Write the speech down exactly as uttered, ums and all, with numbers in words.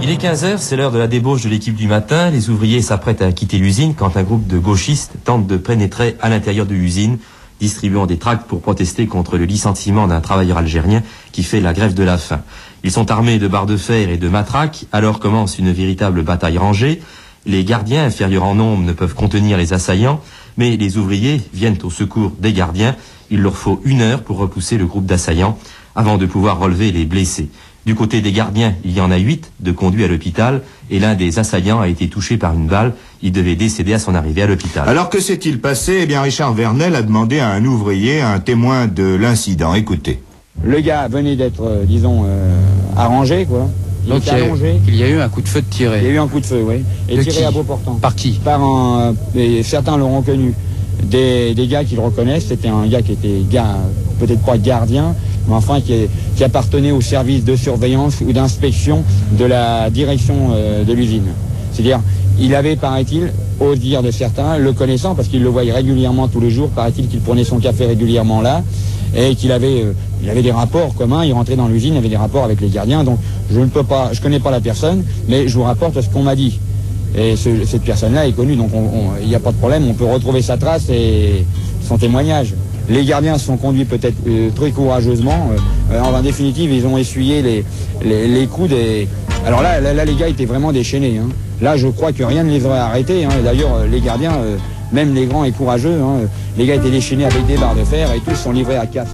Il est quinze heures, c'est l'heure de la débauche de l'équipe du matin. Les ouvriers s'apprêtent à quitter l'usine quand un groupe de gauchistes tente de pénétrer à l'intérieur de l'usine, distribuant des tracts pour protester contre le licenciement d'un travailleur algérien qui fait la grève de la faim. Ils sont armés de barres de fer et de matraques, alors commence une véritable bataille rangée. Les gardiens, inférieurs en nombre, ne peuvent contenir les assaillants, mais les ouvriers viennent au secours des gardiens. Il leur faut une heure pour repousser le groupe d'assaillants avant de pouvoir relever les blessés. Du côté des gardiens, il y en a huit de conduits à l'hôpital et l'un des assaillants a été touché par une balle. Il devait décéder à son arrivée à l'hôpital. Alors que s'est-il passé? Eh bien, Richard Vernel a demandé à un ouvrier, un témoin de l'incident. Écoutez. Le gars venait d'être, euh, disons, euh, arrangé, quoi. Il Donc il y, a, il y a eu un coup de feu de tiré. Il y a eu un coup de feu, oui. Et de tiré qui? à bout portant. Par qui? Par un... Et certains l'ont reconnu. Des, des gars qui le reconnaissent. C'était un gars qui était, gars, peut-être pas gardien, mais enfin qui, est, qui appartenait au service de surveillance ou d'inspection de la direction euh, de l'usine. C'est-à-dire, il avait, paraît-il, au dire de certains, le connaissant, parce qu'il le voyait régulièrement tous les jours, paraît-il qu'il prenait son café régulièrement là, et qu'il avait, euh, il avait des rapports communs, il rentrait dans l'usine, il avait des rapports avec les gardiens, donc je ne peux pas, je connais pas la personne, mais je vous rapporte ce qu'on m'a dit. Et ce, cette personne-là est connue, donc il n'y a pas de problème, on peut retrouver sa trace et son témoignage. Les gardiens se sont conduits peut-être euh, très courageusement. Euh, en définitive, ils ont essuyé les, les, les coups des... Alors là, là, là, les gars étaient vraiment déchaînés. Hein. Là, je crois que rien ne les aurait arrêtés. Hein. D'ailleurs, les gardiens, euh, même les grands et courageux, hein, les gars étaient déchaînés avec des barres de fer et tous sont livrés à casse.